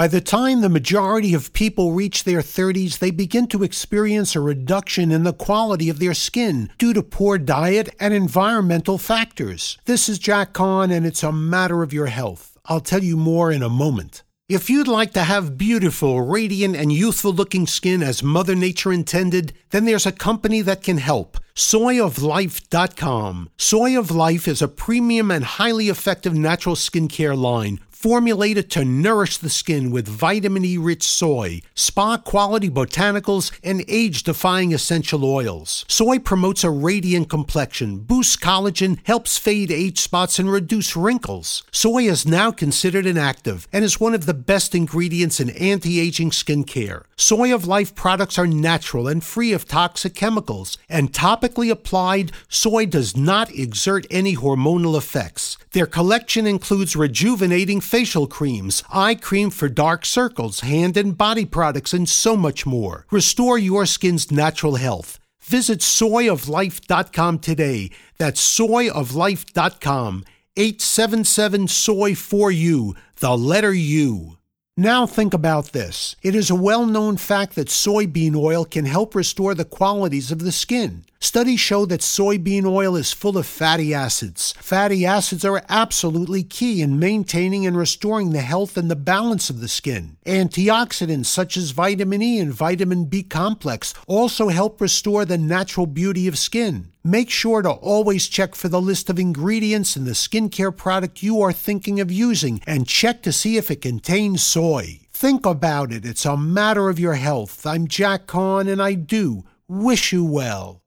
By the time the majority of people reach their 30s, they begin to experience a reduction in the quality of their skin due to poor diet and environmental factors. This is Jack Kahn, and it's a matter of your health. I'll tell you more in a moment. If you'd like to have beautiful, radiant, and youthful-looking skin as Mother Nature intended, then there's a company that can help. SoyOfLife.com. Soy of Life is a premium and highly effective natural skincare line formulated to nourish the skin with vitamin E-rich soy, spa-quality botanicals, and age-defying essential oils. Soy promotes a radiant complexion, boosts collagen, helps fade age spots, and reduce wrinkles. Soy is now considered an active and is one of the best ingredients in anti-aging skincare. Soy of Life products are natural and free of toxic chemicals, and topically applied, soy does not exert any hormonal effects. Their collection includes rejuvenating facial creams, eye cream for dark circles, hand and body products, and so much more. Restore your skin's natural health. Visit SoyOfLife.com today. That's SoyOfLife.com. 877-SOY-4U, the letter U. Now think about this. It is a well-known fact that soybean oil can help restore the qualities of the skin. Studies show that soybean oil is full of fatty acids. Fatty acids are absolutely key in maintaining and restoring the health and the balance of the skin. Antioxidants such as vitamin E and vitamin B complex also help restore the natural beauty of skin. Make sure to always check for the list of ingredients in the skincare product you are thinking of using and check to see if it contains soy. Think about it. It's a matter of your health. I'm Jack Kahn, and I do wish you well.